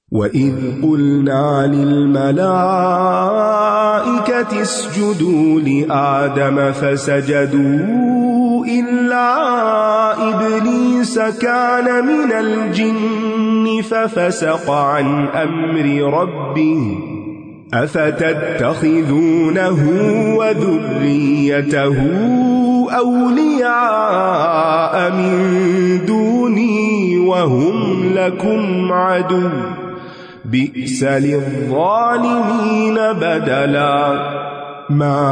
وَإِذْ قُلْنَا لِلْمَلَائِكَةِ اسْجُدُوا لِآدَمَ فَسَجَدُوا إِلَّا إِبْلِيسَ كَانَ مِنَ الْجِنِّ فَفَسَقَ عَنْ أَمْرِ رَبِّهِ أَفَتَتَّخِذُونَهُ وَذُرِّيَّتَهُ أَوْلِيَاءَ مِن دُونِي وَهُمْ لَكُمْ عَدُوٌّ بئس للظالمين بدلا ما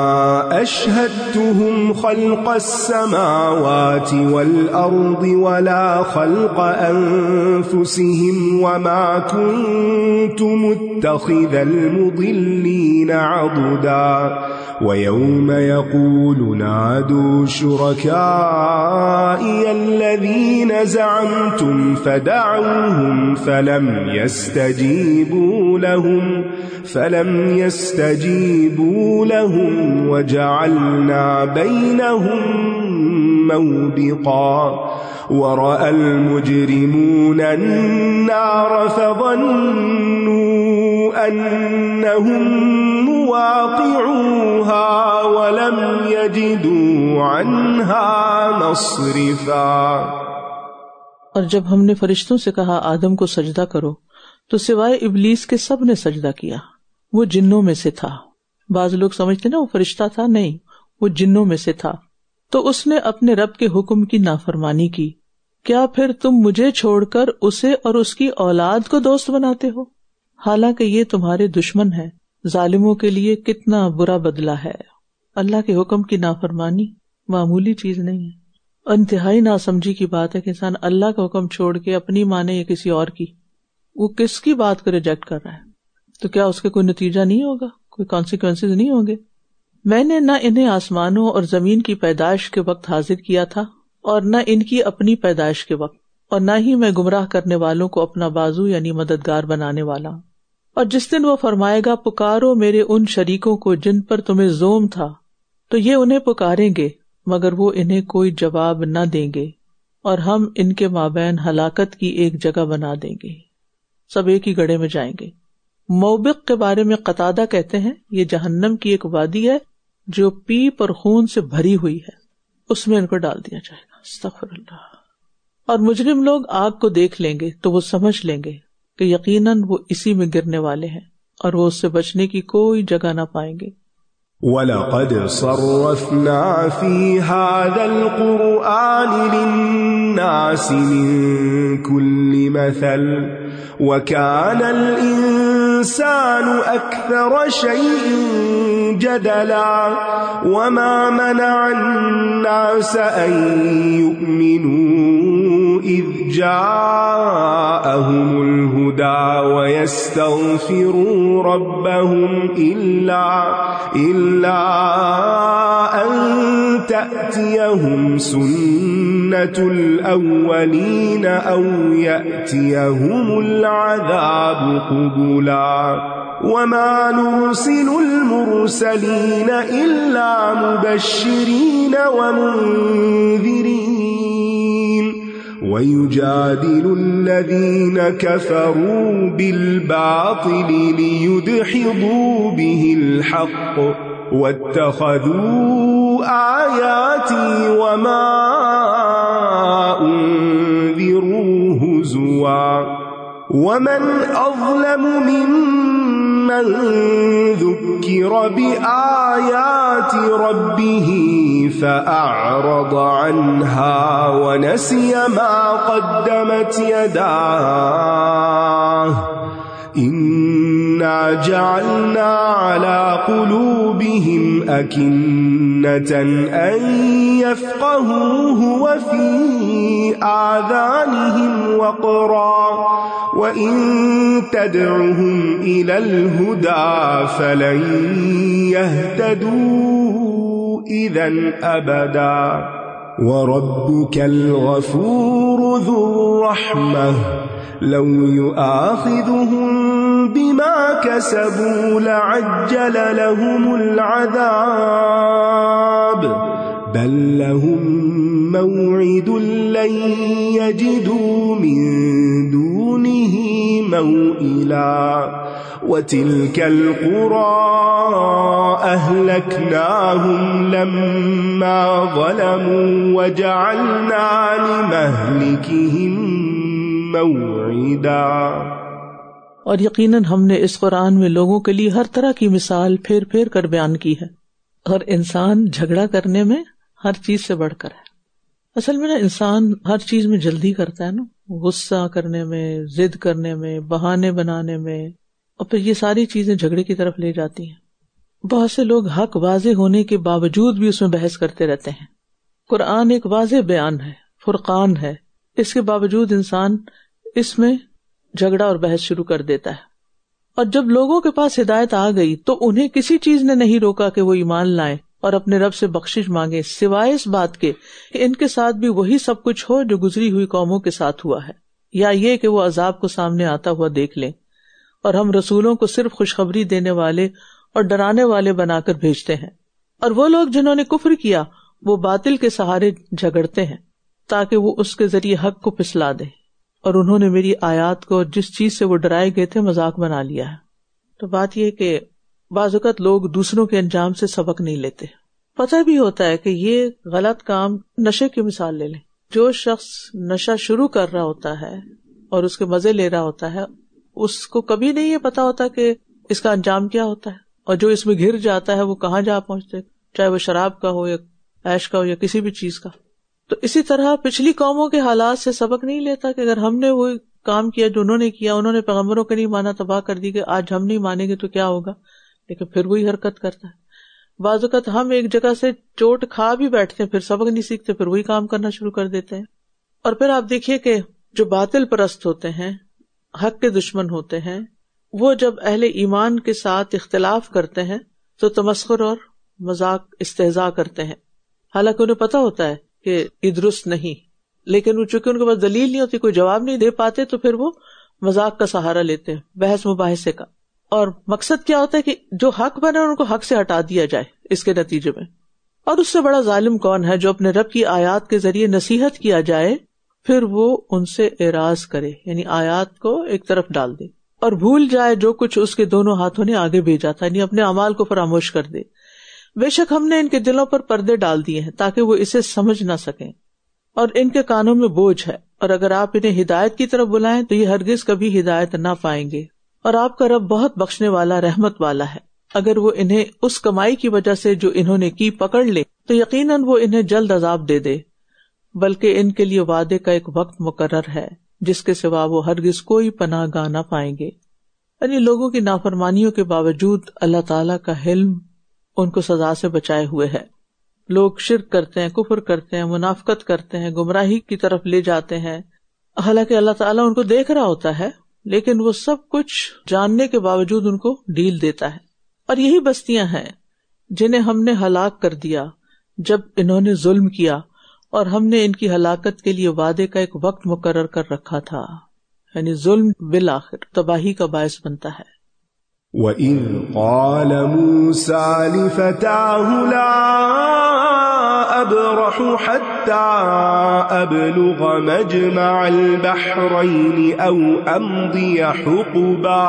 أشهدتهم خلق السماوات والأرض ولا خلق أنفسهم وما كنت متخذ المضلين عضدا ويوم يقول نادوا شركائي الذين زعمتم فدعوهم فلم يستجيبوا لهم وجعلنا بينهم موبقا ورأى المجرمون النار فظنوا أنهم مواقعوها ولم يجدوا عنها مصرفا۔ اور جب ہم نے فرشتوں سے کہا آدم کو سجدہ کرو تو سوائے ابلیس کے سب نے سجدہ کیا، وہ جنوں میں سے تھا۔ بعض لوگ سمجھتے نا وہ فرشتہ تھا، نہیں، وہ جنوں میں سے تھا۔ تو اس نے اپنے رب کے حکم کی نافرمانی کی۔ کیا پھر تم مجھے چھوڑ کر اسے اور اس کی اولاد کو دوست بناتے ہو؟ حالانکہ یہ تمہارے دشمن ہے۔ ظالموں کے لیے کتنا برا بدلہ ہے۔ اللہ کے حکم کی نافرمانی معمولی چیز نہیں ہے۔ انتہائی ناسمجھی کی بات ہے کہ انسان اللہ کا حکم چھوڑ کے اپنی مانے یا کسی اور کی، وہ کس کی بات کو ریجیکٹ کر رہا ہے، تو کیا اس کے کوئی نتیجہ نہیں ہوگا، کوئی کانسیکوینسز نہیں ہوں گے؟ میں نے نہ انہیں آسمانوں اور زمین کی پیدائش کے وقت حاضر کیا تھا اور نہ ان کی اپنی پیدائش کے وقت، اور نہ ہی میں گمراہ کرنے والوں کو اپنا بازو یعنی مددگار بنانے والا ہوں۔ اور جس دن وہ فرمائے گا پکارو میرے ان شریکوں کو جن پر تمہیں زوم تھا، تو یہ انہیں پکاریں گے مگر وہ انہیں کوئی جواب نہ دیں گے، اور ہم ان کے مابین ہلاکت کی ایک جگہ بنا دیں گے، سب ایک ہی گڑھے میں جائیں گے۔ موبق کے بارے میں قتادہ کہتے ہیں یہ جہنم کی ایک وادی ہے جو پیپ اور خون سے بھری ہوئی ہے، اس میں ان کو ڈال دیا جائے گا۔ استغفر اللہ۔ اور مجرم لوگ آگ کو دیکھ لیں گے تو وہ سمجھ لیں گے کہ یقیناً وہ اسی میں گرنے والے ہیں، اور وہ اس سے بچنے کی کوئی جگہ نہ پائیں گے۔ وَلَقَدْ صَرَّفْنَا فِي هَذَا الْقُرْآنِ لِلنَّاسِ مِنْ كُلِّ مَثَلٍ وَكَانَ الْإِنسَانُ أَكْثَرَ شَيْءٍ جَدَلًا وَمَا مَنَعَ النَّاسَ أَن يُؤْمِنُوا إِذْ جَاءَهُمُ الْهُدَى وَيَسْتَغْفِرُوا رَبَّهُمْ إِلَّا أَن تَأْتِيَهُمْ سُنَّةُ الْأَوَّلِينَ أَوْ يَأْتِيَهُمُ الْعَذَابُ قُبُلًا وَمَا نُرْسِلُ الْمُرْسَلِينَ إِلَّا مُبَشِّرِينَ وَمُنذِرِينَ وَيُجَادِلُ الَّذِينَ كَفَرُوا بِالْبَاطِلِ لِيُدْحِضُوا بِهِ الْحَقَّ وَاتَّخَذُوا آيَاتِي وَمَا أُنذِرُوا هُزُوًا وَمَنْ أَظْلَمُ مِمَّنْ ذُكِّرَ بِآيَاتِ رَبِّهِ فَأَعْرَضَ عَنْهَا وَنَسِيَ مَا قَدَّمَتْ يَدَاهُ إِنَّا جَعَلْنَا عَلَى قُلُوبِهِمْ أَكِنَّةً أَن يَفْقَهُوهُ وَفِي آذَانِهِمْ وَقْرًا وَإِن تَدْعُهُمْ إِلَى الْهُدَى فَلَن يَهْتَدُوا إِذًا أَبَدًا وَرَبُّكَ الْغَفُورُ ذُو الرَّحْمَةِ لَوْ يُؤَاخِذُهُم بِمَا كَسَبُوا لَعَجَّلَ لَهُمُ الْعَذَابَ بَل لَّهُم مَّوْعِدٌ لَّن يَجِدُوا مِن دُونِهِ موئلا وتلك القرى أهلكناهم لما ظلموا وجعلنا لمهلكهم موعدا. اور یقیناً ہم نے اس قرآن میں لوگوں کے لیے ہر طرح کی مثال پھیر پھیر کر بیان کی ہے. اور انسان جھگڑا کرنے میں ہر چیز سے بڑھ کر ہے. اصل میں نا انسان ہر چیز میں جلدی کرتا ہے نا، غصہ کرنے میں، ضد کرنے میں، بہانے بنانے میں، اور پھر یہ ساری چیزیں جھگڑے کی طرف لے جاتی ہیں. بہت سے لوگ حق واضح ہونے کے باوجود بھی اس میں بحث کرتے رہتے ہیں. قرآن ایک واضح بیان ہے، فرقان ہے، اس کے باوجود انسان اس میں جھگڑا اور بحث شروع کر دیتا ہے. اور جب لوگوں کے پاس ہدایت آ گئی تو انہیں کسی چیز نے نہیں روکا کہ وہ ایمان لائیں اور اپنے رب سے بخشش مانگے، سوائے اس بات کے کہ ان کے ساتھ بھی وہی سب کچھ ہو جو گزری ہوئی قوموں کے ساتھ ہوا ہے، یا یہ کہ وہ عذاب کو سامنے آتا ہوا دیکھ لیں. اور ہم رسولوں کو صرف خوشخبری دینے والے اور ڈرانے والے بنا کر بھیجتے ہیں. اور وہ لوگ جنہوں نے کفر کیا وہ باطل کے سہارے جھگڑتے ہیں تاکہ وہ اس کے ذریعے حق کو پھسلا دیں، اور انہوں نے میری آیات کو جس چیز سے وہ ڈرائے گئے تھے مذاق بنا لیا ہے. تو بات یہ کہ بعض اوقات لوگ دوسروں کے انجام سے سبق نہیں لیتے. پتہ بھی ہوتا ہے کہ یہ غلط کام، نشے کی مثال لے لیں. جو شخص نشہ شروع کر رہا ہوتا ہے اور اس کے مزے لے رہا ہوتا ہے، اس کو کبھی نہیں یہ پتا ہوتا کہ اس کا انجام کیا ہوتا ہے، اور جو اس میں گر جاتا ہے وہ کہاں جا پہنچتے، چاہے وہ شراب کا ہو یا عیش کا ہو یا کسی بھی چیز کا. تو اسی طرح پچھلی قوموں کے حالات سے سبق نہیں لیتا کہ اگر ہم نے وہ کام کیا جو انہوں نے کیا، انہوں نے پیغمبروں کو نہیں مانا، تباہ کر دی، کہ آج ہم نہیں مانیں گے تو کیا ہوگا. لیکن پھر وہی حرکت کرتا ہے. بعض اوقات ہم ایک جگہ سے چوٹ کھا بھی بیٹھتے ہیں، پھر سبق نہیں سیکھتے، پھر وہی کام کرنا شروع کر دیتے ہیں. اور پھر آپ دیکھیے کہ جو باطل پرست ہوتے ہیں، حق کے دشمن ہوتے ہیں، وہ جب اہل ایمان کے ساتھ اختلاف کرتے ہیں تو تمسخر اور مذاق، استہزاء کرتے ہیں، حالانکہ انہیں پتا ہوتا ہے کہ یہ درست نہیں، لیکن وہ چونکہ ان کے پاس دلیل نہیں ہوتی، کوئی جواب نہیں دے پاتے، تو پھر وہ مذاق کا سہارا لیتے ہیں، بحث مباحثے کا. اور مقصد کیا ہوتا ہے کہ جو حق بنے ان کو حق سے ہٹا دیا جائے اس کے نتیجے میں. اور اس سے بڑا ظالم کون ہے جو اپنے رب کی آیات کے ذریعے نصیحت کیا جائے پھر وہ ان سے اعراض کرے، یعنی آیات کو ایک طرف ڈال دے اور بھول جائے جو کچھ اس کے دونوں ہاتھوں نے آگے بھیجا تھا، یعنی اپنے اعمال کو فراموش کر دے. بے شک ہم نے ان کے دلوں پر پردے ڈال دیے ہیں تاکہ وہ اسے سمجھ نہ سکیں، اور ان کے کانوں میں بوجھ ہے، اور اگر آپ انہیں ہدایت کی طرف بلائیں تو یہ ہرگز کبھی ہدایت نہ پائیں گے. اور آپ کا رب بہت بخشنے والا، رحمت والا ہے. اگر وہ انہیں اس کمائی کی وجہ سے جو انہوں نے کی پکڑ لے تو یقیناً وہ انہیں جلد عذاب دے دے، بلکہ ان کے لیے وعدے کا ایک وقت مقرر ہے جس کے سوا وہ ہرگز کوئی پناہ گاہ نہ پائیں گے. یعنی لوگوں کی نافرمانیوں کے باوجود اللہ تعالیٰ کا حلم ان کو سزا سے بچائے ہوئے ہے. لوگ شرک کرتے ہیں، کفر کرتے ہیں، منافقت کرتے ہیں، گمراہی کی طرف لے جاتے ہیں، حالانکہ اللہ تعالیٰ ان کو دیکھ رہا ہوتا ہے، لیکن وہ سب کچھ جاننے کے باوجود ان کو ڈھیل دیتا ہے. اور یہی بستیاں ہیں جنہیں ہم نے ہلاک کر دیا جب انہوں نے ظلم کیا، اور ہم نے ان کی ہلاکت کے لیے وعدے کا ایک وقت مقرر کر رکھا تھا. یعنی ظلم بالآخر تباہی کا باعث بنتا ہے. وَإِذْ قَالَ مُوسَى لِفَتَاهُ لَا أَبْرَحُ حَتَّى أَبْلُغَ مَجْمَعَ الْبَحْرَيْنِ أَوْ أَمْضِيَ حُقُبًا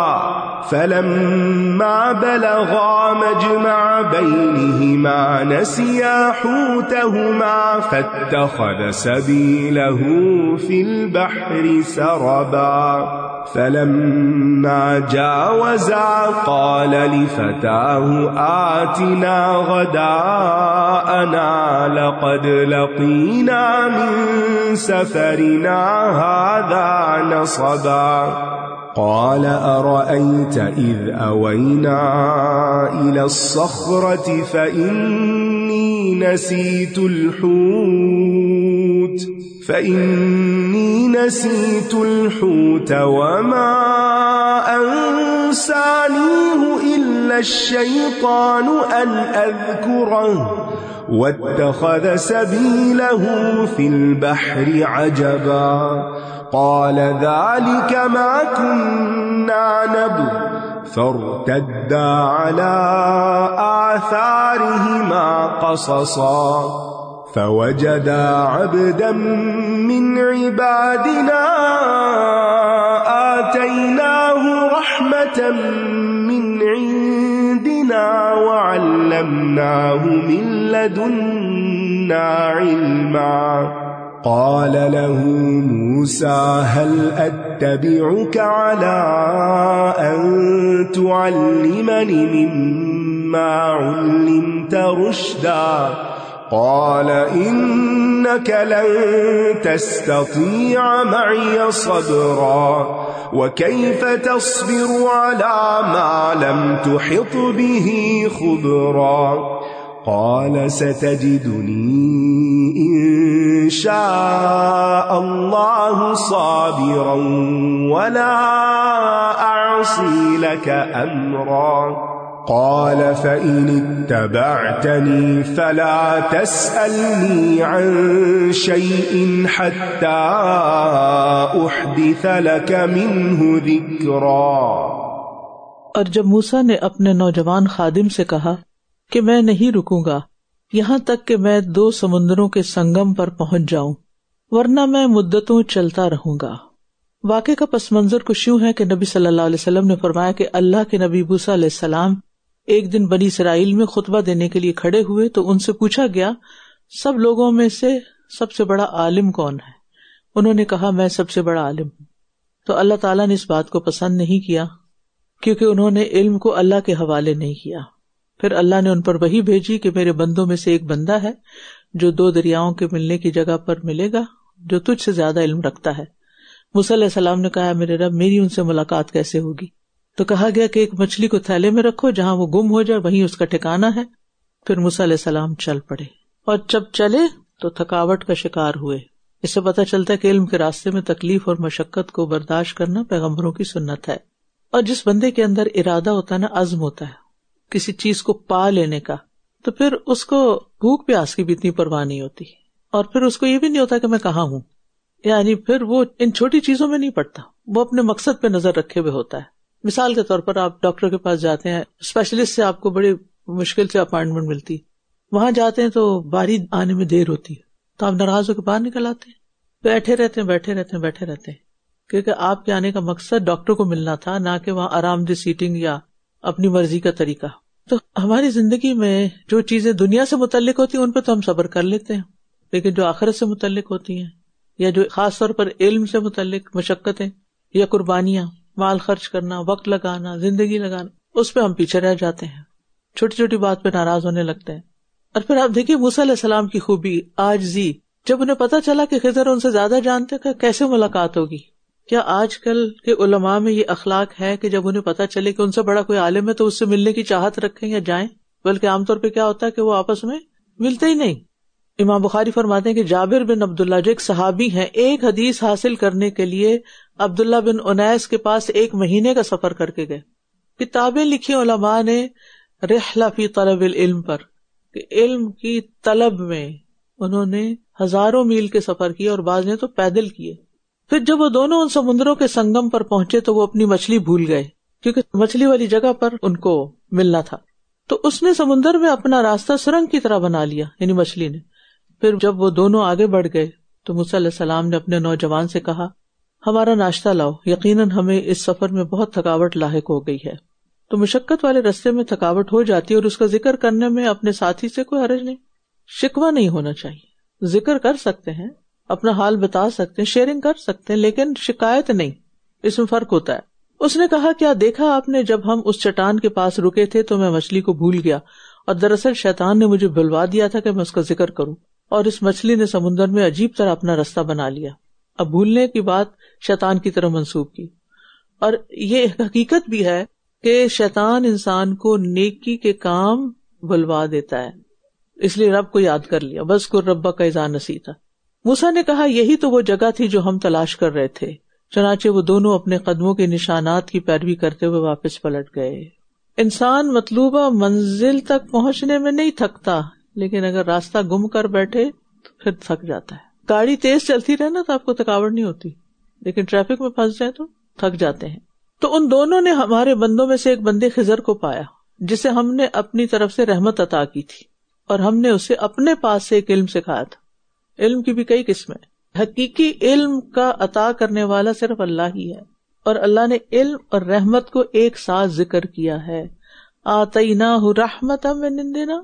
فَلَمَّا بَلَغَا مَجْمَعَ بَيْنِهِمَا نَسِيَا حُوتَهُمَا فَاتَّخَذَ سَبِيلَهُ فِي الْبَحْرِ سَرَبًا فَلَمَّا جَاوَزَا قَالَ لِفَتَاهُ آتِنَا غَدَاءَنَا لَقَدْ لَقِينَا مِنْ سَفَرِنَا هَذَا نَصَبًا قَالَ أَرَأَيْتَ إِذْ أَوَيْنَا إِلَى الصَّخْرَةِ فَإِنِّي نسيت الحوت وما أنسانيه إلا الشيطان أن أذكره واتخذ سبيله في البحر عجبا قال ذلك ما كنا نبغ فارتدا على آثارهما قصصا فوجدا عبدا من عبادنا آتيناه رحمة من عندنا وعلمناه من لدنا علما قال له موسى هل أتبعك على أن تعلمني مما علمت رشدا قال إنك لن تستطيع معي صبرا وكيف تصبر على ما لم تحط به خبرا قال ستجدني إن شاء الله صابرا ولا أعصي لك أمرا قال فإن اتبعتني فلا تسألني عن شيء حتى أحدث لك منه ذكرا۔ اور جب موسیٰ نے اپنے نوجوان خادم سے کہا کہ میں نہیں رکوں گا یہاں تک کہ میں 2 سمندروں کے سنگم پر پہنچ جاؤں، ورنہ میں مدتوں چلتا رہوں گا۔ واقعے کا پس منظر کچھ یوں ہے کہ نبی صلی اللہ علیہ وسلم نے فرمایا کہ اللہ کے نبی موسیٰ علیہ السلام ایک دن بنی اسرائیل میں خطبہ دینے کے لیے کھڑے ہوئے تو ان سے پوچھا گیا سب لوگوں میں سے سب سے بڑا عالم کون ہے؟ انہوں نے کہا میں سب سے بڑا عالم ہوں۔ تو اللہ تعالیٰ نے اس بات کو پسند نہیں کیا کیونکہ انہوں نے علم کو اللہ کے حوالے نہیں کیا۔ پھر اللہ نے ان پر وحی بھیجی کہ میرے بندوں میں سے ایک بندہ ہے جو 2 دریاؤں کے ملنے کی جگہ پر ملے گا جو تجھ سے زیادہ علم رکھتا ہے۔ موسیٰ علیہ السلام نے کہا میرے رب میری ان سے ملاقات کیسے ہوگی؟ تو کہا گیا کہ ایک مچھلی کو تھیلے میں رکھو جہاں وہ گم ہو جائے وہیں اس کا ٹھکانہ ہے۔ پھر موسیٰ علیہ السلام چل پڑے اور جب چلے تو تھکاوٹ کا شکار ہوئے۔ اس سے پتہ چلتا ہے کہ علم کے راستے میں تکلیف اور مشقت کو برداشت کرنا پیغمبروں کی سنت ہے۔ اور جس بندے کے اندر ارادہ ہوتا ہے نا، عزم ہوتا ہے کسی چیز کو پا لینے کا، تو پھر اس کو بھوک پیاس کی بھی اتنی پرواہ نہیں ہوتی، اور پھر اس کو یہ بھی نہیں ہوتا کہ میں کہاں ہوں، یعنی پھر وہ ان چھوٹی چیزوں میں نہیں پڑتا، وہ اپنے مقصد پہ نظر رکھے ہوئے ہوتا ہے۔ مثال کے طور پر آپ ڈاکٹر کے پاس جاتے ہیں، اسپیشلسٹ سے آپ کو بڑی مشکل سے اپائنٹمنٹ ملتی، وہاں جاتے ہیں تو باری آنے میں دیر ہوتی ہے تو آپ ناراض ہو کے باہر نکل آتے ہیں، بیٹھے رہتے ہیں کیونکہ آپ کے آنے کا مقصد ڈاکٹر کو ملنا تھا، نہ کہ وہاں آرام دہ سیٹنگ یا اپنی مرضی کا طریقہ۔ تو ہماری زندگی میں جو چیزیں دنیا سے متعلق ہوتی ہیں ان پہ تو ہم صبر کر لیتے ہیں، لیکن جو آخرت سے متعلق ہوتی ہیں یا جو خاص طور پر علم سے متعلق مشقتیں یا قربانیاں، مال خرچ کرنا، وقت لگانا، زندگی لگانا، اس پہ ہم پیچھے رہ جاتے ہیں، چھوٹی چھوٹی بات پہ ناراض ہونے لگتے ہیں۔ اور پھر آپ دیکھیے موسیٰ علیہ السلام کی خوبی، عاجزی، جب انہیں پتا چلا کہ خضر ان سے زیادہ جانتے کہ کیسے ملاقات ہوگی۔ کیا آج کل کے علماء میں یہ اخلاق ہے کہ جب انہیں پتا چلے کہ ان سے بڑا کوئی عالم ہے تو اس سے ملنے کی چاہت رکھیں یا جائیں؟ بلکہ عام طور پہ کیا ہوتا ہے کہ وہ آپس میں ملتے ہی نہیں۔ امام بخاری فرماتے ہیں کہ جابر بن عبداللہ جو ایک صحابی ہیں، ایک حدیث حاصل کرنے کے لیے عبداللہ بن انیس کے پاس 1 مہینے کا سفر کر کے گئے۔ کتابیں لکھی علماء نے رحلہ فی طلب العلم پر، کہ علم کی طلب میں انہوں نے ہزاروں میل کے سفر کیے اور بعض نے تو پیدل کیے۔ پھر جب وہ دونوں ان سمندروں کے سنگم پر پہنچے تو وہ اپنی مچھلی بھول گئے، کیونکہ مچھلی والی جگہ پر ان کو ملنا تھا، تو اس نے سمندر میں اپنا راستہ سرنگ کی طرح بنا لیا، یعنی مچھلی نے۔ پھر جب وہ دونوں آگے بڑھ گئے تو موسیٰ علیہ السلام نے اپنے نوجوان سے کہا ہمارا ناشتہ لاؤ، یقیناً ہمیں اس سفر میں بہت تھکاوٹ لاحق ہو گئی ہے۔ تو مشقت والے رستے میں تھکاوٹ ہو جاتی ہے اور اس کا ذکر کرنے میں اپنے ساتھی سے کوئی حرج نہیں، شکوہ نہیں ہونا چاہیے، ذکر کر سکتے ہیں، اپنا حال بتا سکتے ہیں، شیئرنگ کر سکتے ہیں، لیکن شکایت نہیں، اس میں فرق ہوتا ہے۔ اس نے کہا کیا دیکھا آپ نے جب ہم اس چٹان کے پاس رکے تھے تو میں مچھلی کو بھول گیا، اور دراصل شیطان نے مجھے بھلوا دیا تھا کہ میں اس کا ذکر کروں، اور اس مچھلی نے سمندر میں عجیب طرح اپنا راستہ بنا لیا۔ اب بھولنے کی بات شیطان کی طرف منسوب کی، اور یہ حقیقت بھی ہے کہ شیطان انسان کو نیکی کے کام بھلوا دیتا ہے، اس لیے رب کو یاد کر لیا، بس کو ربا کا اذا نسیتا۔ موسیٰ نے کہا یہی تو وہ جگہ تھی جو ہم تلاش کر رہے تھے، چنانچہ وہ دونوں اپنے قدموں کے نشانات کی پیروی کرتے ہوئے واپس پلٹ گئے۔ انسان مطلوبہ منزل تک پہنچنے میں نہیں تھکتا، لیکن اگر راستہ گم کر بیٹھے تو پھر تھک جاتا ہے۔ گاڑی تیز چلتی رہے نا تو آپ کو تھکاوٹ نہیں ہوتی، لیکن ٹریفک میں پھنس جائے تو تھک جاتے ہیں۔ تو ان دونوں نے ہمارے بندوں میں سے ایک بندے خضر کو پایا جسے ہم نے اپنی طرف سے رحمت عطا کی تھی، اور ہم نے اسے اپنے پاس سے ایک علم سکھایا تھا۔ علم کی بھی کئی قسمیں، حقیقی علم کا عطا کرنے والا صرف اللہ ہی ہے، اور اللہ نے علم اور رحمت کو ایک ساتھ ذکر کیا ہے. آتیناہ رحمۃ من عندنا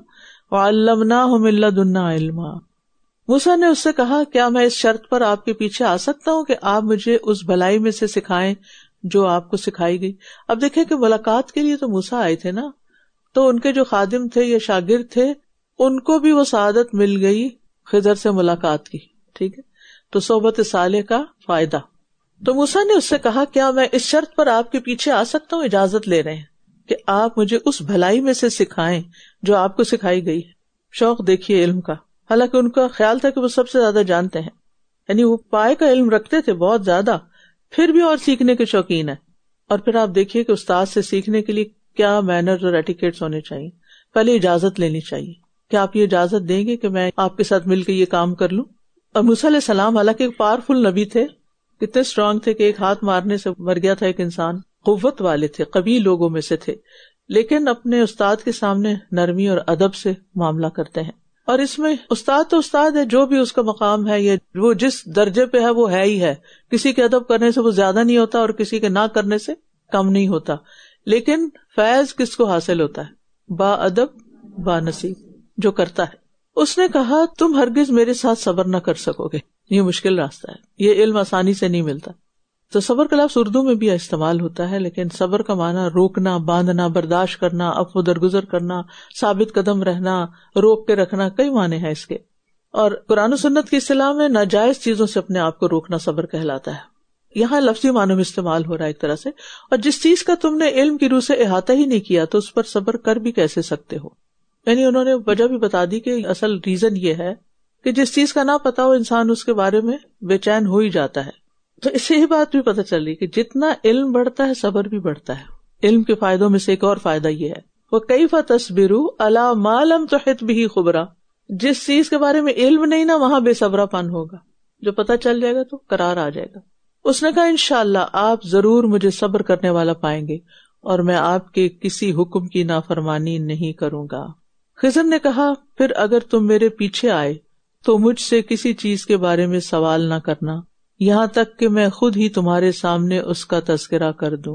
وعلمناہ من لدنا علما. موسیٰ نے اس سے کہا کیا میں اس شرط پر آپ کے پیچھے آ سکتا ہوں کہ آپ مجھے اس بھلائی میں سے سکھائیں جو آپ کو سکھائی گئی. اب دیکھیں کہ ملاقات کے لیے تو موسیٰ آئے تھے نا، تو ان کے جو خادم تھے یا شاگرد تھے ان کو بھی وہ سعادت مل گئی خضر سے ملاقات کی. ٹھیک ہے، تو صحبت صالح کا فائدہ. تو موسیٰ نے اس سے کہا کیا میں اس شرط پر آپ کے پیچھے آ سکتا ہوں، اجازت لے رہے ہیں کہ آپ مجھے اس بھلائی میں سے سکھائیں جو آپ کو سکھائی گئی. شوق دیکھیے علم کا، حالانکہ ان کا خیال تھا کہ وہ سب سے زیادہ جانتے ہیں، یعنی وہ پائے کا علم رکھتے تھے بہت زیادہ، پھر بھی اور سیکھنے کے شوقین ہیں. اور پھر آپ دیکھیے کہ استاد سے سیکھنے کے لیے کیا مینرز اور ایٹیکیٹس ہونے چاہیے. پہلے اجازت لینی چاہیے کہ آپ یہ اجازت دیں گے کہ میں آپ کے ساتھ مل کے یہ کام کر لوں. اور موسیٰ علیہ السلام حالانکہ ایک پاورفل نبی تھے، کتنے اسٹرانگ تھے کہ ایک ہاتھ مارنے سے مر گیا تھا ایک انسان، قوت والے تھے، قوی لوگوں میں سے تھے، لیکن اپنے استاد کے سامنے نرمی اور ادب سے معاملہ کرتے ہیں. اور اس میں استاد تو استاد ہے، جو بھی اس کا مقام ہے یا وہ جس درجے پہ ہے وہ ہے ہی ہے. کسی کے ادب کرنے سے وہ زیادہ نہیں ہوتا اور کسی کے نہ کرنے سے کم نہیں ہوتا. لیکن فیض کس کو حاصل ہوتا ہے؟ با ادب با نصیب جو کرتا ہے. اس نے کہا تم ہرگز میرے ساتھ صبر نہ کر سکو گے، یہ مشکل راستہ ہے، یہ علم آسانی سے نہیں ملتا. تو صبر کا لفظ اردو میں بھی استعمال ہوتا ہے، لیکن صبر کا معنی روکنا، باندھنا، برداشت کرنا، عفو درگزر کرنا، ثابت قدم رہنا، روک کے رکھنا، کئی معنی ہیں اس کے. اور قرآن و سنت کی اصطلاح میں ناجائز چیزوں سے اپنے آپ کو روکنا صبر کہلاتا ہے. یہاں لفظی معنوں میں استعمال ہو رہا ہے ایک طرح سے. اور جس چیز کا تم نے علم کی روح سے احاطہ ہی نہیں کیا تو اس پر صبر کر بھی کیسے سکتے ہو. یعنی انہوں نے وجہ بھی بتا دی کہ اصل ریزن یہ ہے کہ جس چیز کا نہ پتا ہو انسان اس کے بارے میں بے چین ہو ہی جاتا ہے. تو اس سے یہ بات بھی پتہ چل رہی کہ جتنا علم بڑھتا ہے صبر بھی بڑھتا ہے. علم کے فائدوں میں سے ایک اور فائدہ یہ ہے وَكَيْفَ تَصْبِرُوا عَلَى مَا لَمْ تُحِطْ بِهِ خُبْرًا. جس چیز کے بارے میں علم نہیں نا وہاں بے صبرا پن ہوگا، جو پتہ چل جائے گا تو قرار آ جائے گا. اس نے کہا انشاءاللہ آپ ضرور مجھے صبر کرنے والا پائیں گے اور میں آپ کے کسی حکم کی نافرمانی نہیں کروں گا. خضر نے کہا پھر اگر تم میرے پیچھے آئے تو مجھ سے کسی چیز کے بارے میں سوال نہ کرنا یہاں تک کہ میں خود ہی تمہارے سامنے اس کا تذکرہ کر دوں.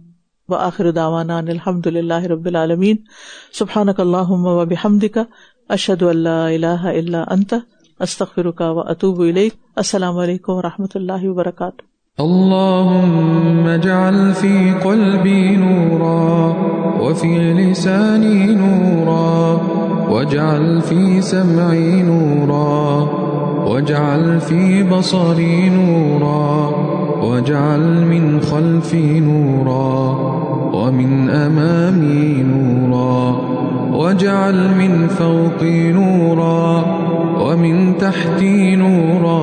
وآخر دعوانا الحمد للہ رب العالمین. سبحانک اللہم وبحمدک اشہد ان لا الہ الا انت استغفرک واتوب الیک. السلام علیکم ورحمۃ اللہ وبرکاتہ. اللهم اجعل في قلبي نورا وفي لساني نورا واجعل في سمعي نورا واجعل في بصري نورا واجعل من خلفي نورا ومن أمامي نورا واجعل من فوقي نورا ومن تحتي نورا